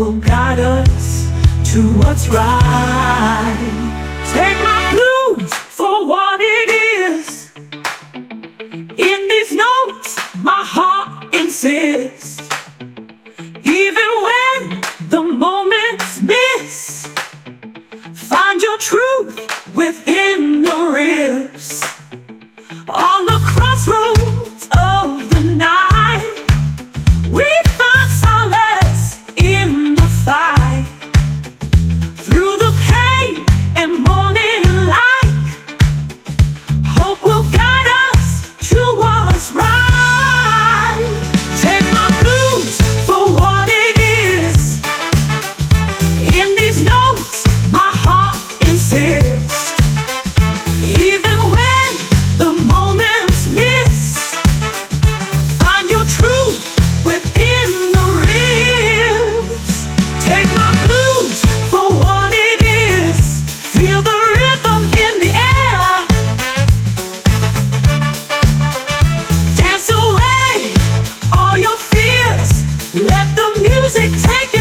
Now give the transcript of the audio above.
will guide us to what's right. Take my blues for what it is. In these notes, my heart insists. Even when the moments miss, find your truth within the rifts. On the crossroads of the night, we find solace in the fight. Through the pain and morning light, hope will guide us to what's right. Take my blues for what it is. In these notes, my heart insists. Even when the moments miss, find your truth within the rifts. Take my blues for what it is. Feel the rhythm in the air. Dance away all your fears. Let the music take you